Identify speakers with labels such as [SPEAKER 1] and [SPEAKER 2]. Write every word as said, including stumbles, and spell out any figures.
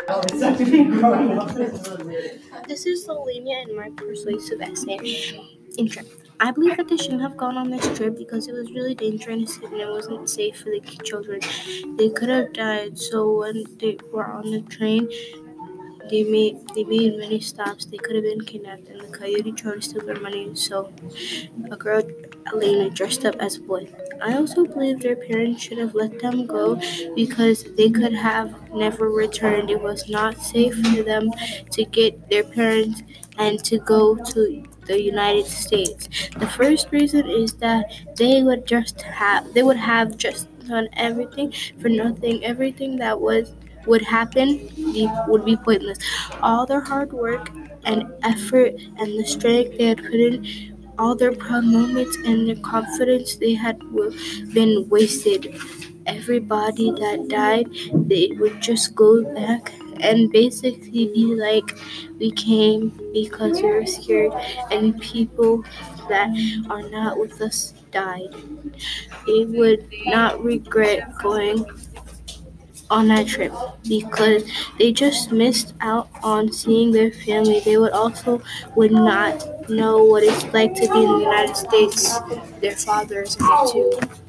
[SPEAKER 1] This is Slovenia and my persuasive essay. Intro. I believe that they shouldn't have gone on this trip because it was really dangerous and it wasn't safe for the children. They could have died. So when they were on the train, they made they made many stops. They could have been kidnapped, and the coyote tried to steal their money. So a girl, Elena, dressed up as a boy. I also believe their parents should have let them go because they could have never returned. It was not safe for them to get their parents and to go to the United States. The first reason is that they would just have they would have just done everything for nothing. Everything that was would happen be, would be pointless. All their hard work and effort and the strength they had put in, all their proud moments and their confidence they had been wasted. Everybody that died, they would just go back and basically be like, we came because we were scared, and people that are not with us died. They would not regret going on that trip because they just missed out on seeing their family. They would also would not know what it's like to be in the United States. Their fathers are too.